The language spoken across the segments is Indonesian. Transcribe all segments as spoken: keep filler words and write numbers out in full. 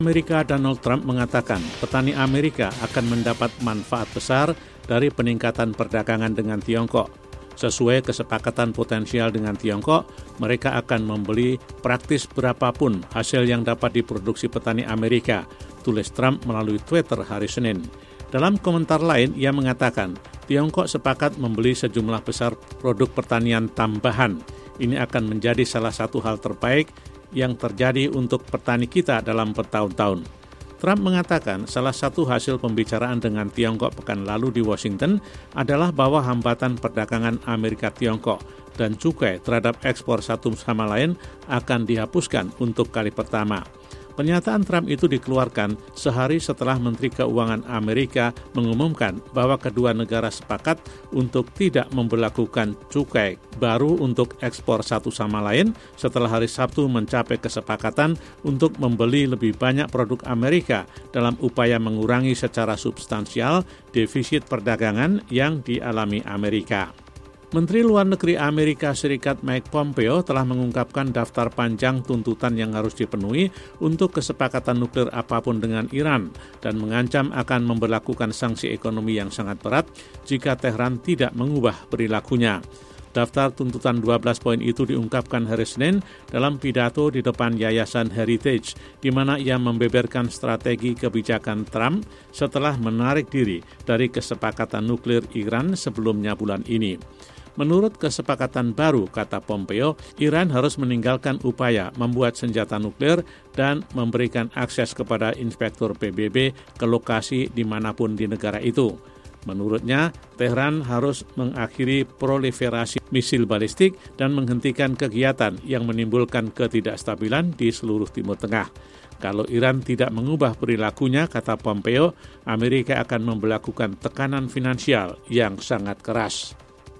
Amerika Donald Trump mengatakan petani Amerika akan mendapat manfaat besar dari peningkatan perdagangan dengan Tiongkok. Sesuai kesepakatan potensial dengan Tiongkok, mereka akan membeli praktis berapapun hasil yang dapat diproduksi petani Amerika, tulis Trump melalui Twitter hari Senin. Dalam komentar lain, ia mengatakan Tiongkok sepakat membeli sejumlah besar produk pertanian tambahan. Ini akan menjadi salah satu hal terbaik yang terjadi untuk petani kita dalam bertahun-tahun. Trump mengatakan salah satu hasil pembicaraan dengan Tiongkok pekan lalu di Washington adalah bahwa hambatan perdagangan Amerika-Tiongkok dan cukai terhadap ekspor satu sama lain akan dihapuskan untuk kali pertama. Pernyataan Trump itu dikeluarkan sehari setelah Menteri Keuangan Amerika mengumumkan bahwa kedua negara sepakat untuk tidak memberlakukan cukai baru untuk ekspor satu sama lain setelah hari Sabtu mencapai kesepakatan untuk membeli lebih banyak produk Amerika dalam upaya mengurangi secara substansial defisit perdagangan yang dialami Amerika. Menteri Luar Negeri Amerika Serikat Mike Pompeo telah mengungkapkan daftar panjang tuntutan yang harus dipenuhi untuk kesepakatan nuklir apapun dengan Iran dan mengancam akan memberlakukan sanksi ekonomi yang sangat berat jika Tehran tidak mengubah perilakunya. Daftar tuntutan dua belas poin itu diungkapkan hari Senin dalam pidato di depan Yayasan Heritage, di mana ia membeberkan strategi kebijakan Trump setelah menarik diri dari kesepakatan nuklir Iran sebelumnya bulan ini. Menurut kesepakatan baru, kata Pompeo, Iran harus meninggalkan upaya membuat senjata nuklir dan memberikan akses kepada inspektur P B B ke lokasi dimanapun di negara itu. Menurutnya, Tehran harus mengakhiri proliferasi misil balistik dan menghentikan kegiatan yang menimbulkan ketidakstabilan di seluruh Timur Tengah. Kalau Iran tidak mengubah perilakunya, kata Pompeo, Amerika akan memberlakukan tekanan finansial yang sangat keras.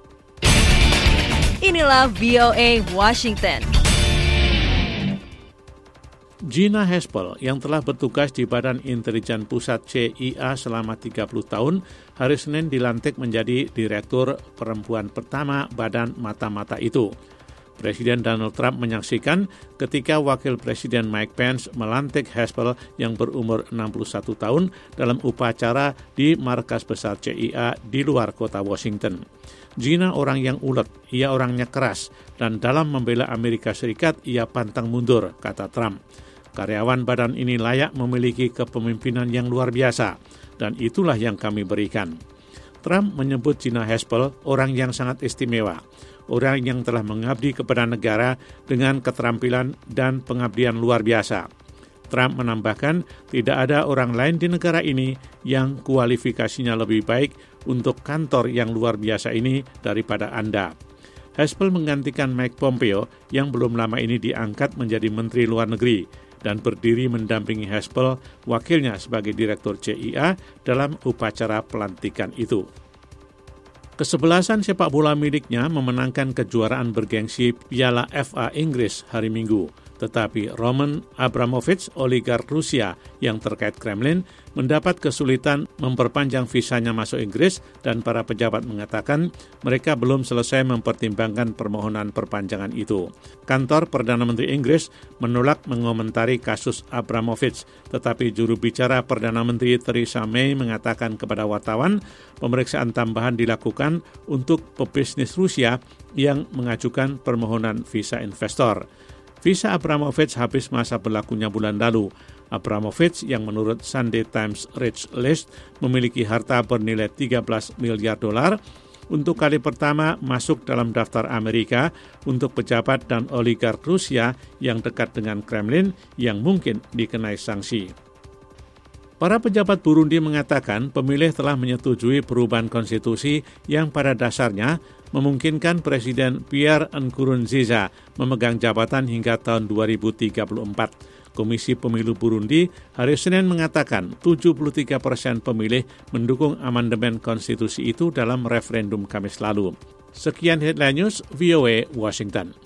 Inilah V O A Washington. Gina Haspel yang telah bertugas di Badan Intelijen Pusat C I A selama tiga puluh tahun, hari Senin dilantik menjadi Direktur Perempuan pertama Badan Mata-Mata itu. Presiden Donald Trump menyaksikan ketika Wakil Presiden Mike Pence melantik Haspel yang berumur enam puluh satu tahun dalam upacara di markas besar C I A di luar kota Washington. Gina orang yang ulet, ia orangnya keras, dan dalam membela Amerika Serikat ia pantang mundur, kata Trump. Karyawan badan ini layak memiliki kepemimpinan yang luar biasa, dan itulah yang kami berikan. Trump menyebut Gina Haspel orang yang sangat istimewa, orang yang telah mengabdi kepada negara dengan keterampilan dan pengabdian luar biasa. Trump menambahkan tidak ada orang lain di negara ini yang kualifikasinya lebih baik untuk kantor yang luar biasa ini daripada Anda. Haspel menggantikan Mike Pompeo yang belum lama ini diangkat menjadi Menteri Luar Negeri dan berdiri mendampingi Haspel, wakilnya sebagai Direktur C I A dalam upacara pelantikan itu. Kesebelasan sepak bola miliknya memenangkan kejuaraan bergengsi Piala F A Inggris hari Minggu. Tetapi Roman Abramovich, oligark Rusia yang terkait Kremlin, mendapat kesulitan memperpanjang visanya masuk Inggris dan para pejabat mengatakan mereka belum selesai mempertimbangkan permohonan perpanjangan itu. Kantor Perdana Menteri Inggris menolak mengomentari kasus Abramovich, tetapi juru bicara Perdana Menteri Theresa May mengatakan kepada wartawan pemeriksaan tambahan dilakukan untuk pebisnis Rusia yang mengajukan permohonan visa investor. Visa Abramovich habis masa berlakunya bulan lalu. Abramovich yang menurut Sunday Times Rich List memiliki harta bernilai tiga belas miliar dolar untuk kali pertama masuk dalam daftar Amerika untuk pejabat dan oligark Rusia yang dekat dengan Kremlin yang mungkin dikenai sanksi. Para pejabat Burundi mengatakan pemilih telah menyetujui perubahan konstitusi yang pada dasarnya memungkinkan Presiden Pierre Nkurunziza memegang jabatan hingga tahun dua ribu tiga puluh empat. Komisi Pemilu Burundi hari Senin mengatakan tujuh puluh tiga persen pemilih mendukung amandemen konstitusi itu dalam referendum Kamis lalu. Sekian Headline News V O A Washington.